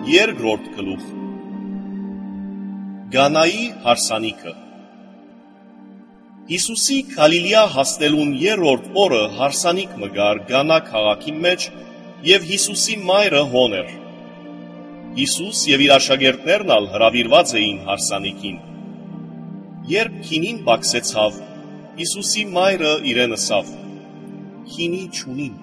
Երկրորդ գլուխ Գանայի հարսանիքը Հիսուսի Գալիլեա հասնելուն երրորդ օրը հարսանիք մգար Գանա քաղաքի մեջ եւ Հիսուսի մայրը հոն էր։ Հիսուս եւ իր աշակերտներն ալ հրավիրված էին հարսանիքին։ Երբ քինին բացեցավ, Հիսուսի մայրը իրեն ասավ. «Քինի չունին»։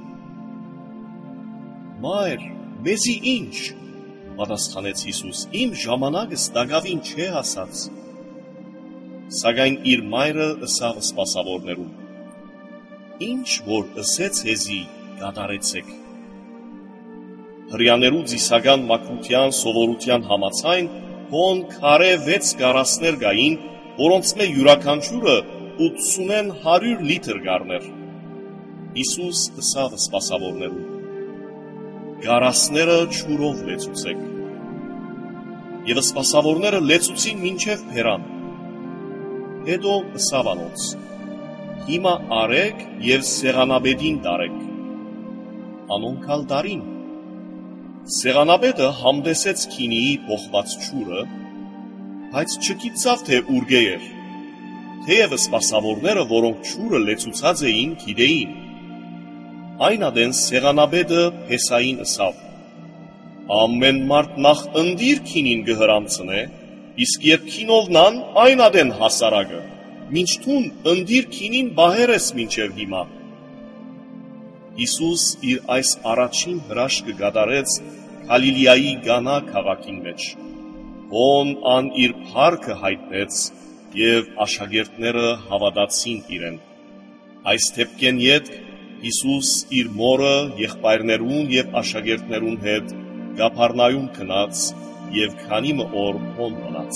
«Մայր, մեզի ինչ», պատասխանեց Հիսուս, «իմ ժամանակս տակավին չէ հասած»։ Սակայն իր մայրը ըսավ սպասավորներուն. «Ինչ որ ըսեց հեզի, կատարեցեք»։ Հրեաներու զիսական մաքրության սովորության համաձայն հոն քարե 6 գարասներ կային, որոնց մե յուրաքանչյուրը 80-ն 100 լիտր գարներ։ Հիսուս ըսավ սպասավորներուն. «Գարասները ջուրով լեցուցեք»։ Եվ սպասավորները լեցուցին մինչև փերան։ Հետո ըսավ անոնց. «Հիմա արեք եւ սեղանաբեդին տարեք»։ Անոնք ալ տարին։ Սեղանաբեդը համտեսեց քինիի փոխված ջուրը, բայց չգիտավ թե ուր գեր։ Թեև սպասավորները, որոնք ջուրը լեցուցած էին, գիտեին։ Այն ադեն սեղանաբեդը Փեսային ըսավ. «Ամեն մարդ նախ ընդիր քինին գհրամցնե, իսկ երբ քինովնան այն ադեն հասարակը, մինչ թուն ընդիր քինին բահեր ես մինչև հիմա»։ Հիսուս իր այս առաջին հրաշքը կատարեց Գալիլեայի Գանա քաղաքին մեջ։ Հոն ան իր փառքը հայտնեց եւ աշակերտները հավատացին իրեն։ Այս դեպքեն յետ Հիսուս իր մորը, եղբայրներուն եւ աշակերտներուն հետ Կափառնայում գնաց եւ քանի օր հոն մնաց։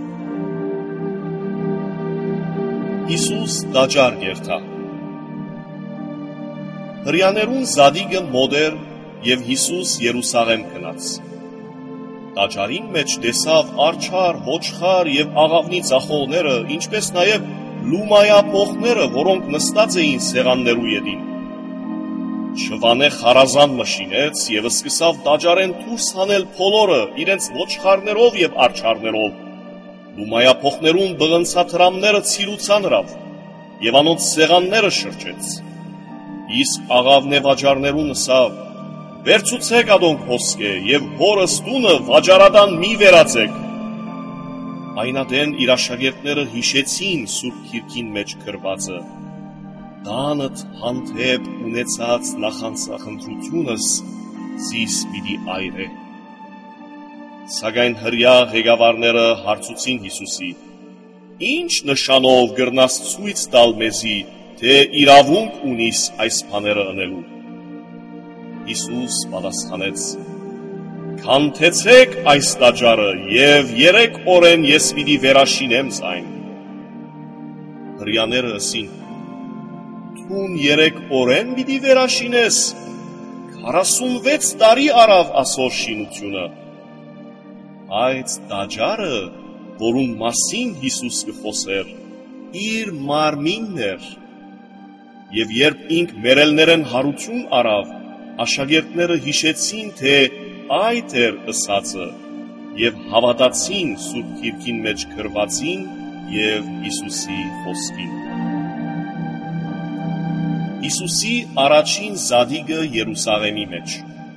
Հիսուս տաճար գերտա։ Հրեաներուն զադիգը մոտ էր եւ Հիսուս Երուսաղեմ գնաց։ Տաճարին մեջ տեսավ արջար, ոչխար եւ աղավնի ծախողները, ինչպես նաեւ լումայապոխները, որոնք նստած էին սեղաններու ետին։ Շվանե խարազան մշինեց եւ սկսավ տաճարեն դուրս հանել բոլորը իրենց ոչխարներով եւ արջարներով։ Լումայապոխներուն բղնցաթրամները ցիրուցանրավ եւ անոնց սեղանները շրջեց։ Իսկ աղավնե վաճառներուն ըսավ. «Վերցուցեք ադոնք հոսքը եւ հորս տունը վաճառադան մի վերածեք»։ Այնադեն իր աշակերտները հիշեցին Սուրբ Գիրքին մեջ գրվածը. «Տանդ հանդեպ ունեցած նախանցախնդրությունս զիս պիտի այրե»։ Սակայն հրեա ղեկավարները հարցուցին Հիսուսի. «Ինչ նշանով գրնաս ցույց տալ մեզի, թե իրավունք ունիս այս բաները անելու»։ Հիսուս պատասխանեց. «Քանթեցեք այս տաճարը եւ 3 օրեն ես պիտի վերաշինեմ այն»։ Հրեաները ըսին. «Թուն 3 օրեն պիտի վերաշինես, 46 տարի արավ ասոր շինությունը»։ Այդ տաճարը, որուն մասին Հիսուս կխոսեր, իր մարմինն էր։ Եվ երբ ինք մերելներեն հարություն արավ, աշակերտները հիշեցին, թե այդ էր ըսածը, եւ հավատացին Սուրբ Գիրքին մեջ գրվածին եւ Հիսուսի խոսքին։ Հիսուսի առաջին զադիգը Երուսաղեմի մեջ։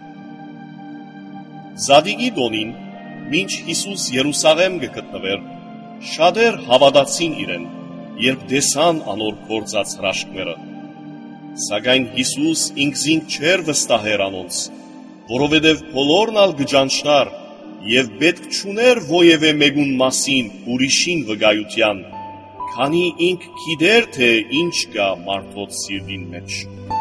Զադիգի տոնին, մինչ Հիսուս Երուսաղեմ գտնվեր, շատեր հավատացին իրեն, երբ տեսան անոր գործած հրաշքները։ Սակայն Հիսուս ինքզին չէր վստահեր անոնց, որովհետև բոլորն ալ գճանչնար եւ պետք չուներ ովևէ մեկուն մասին ուրիշին վկայության, քանի ինք գիտեր, թե ինչ կա մարդոց սիրտին մեջ։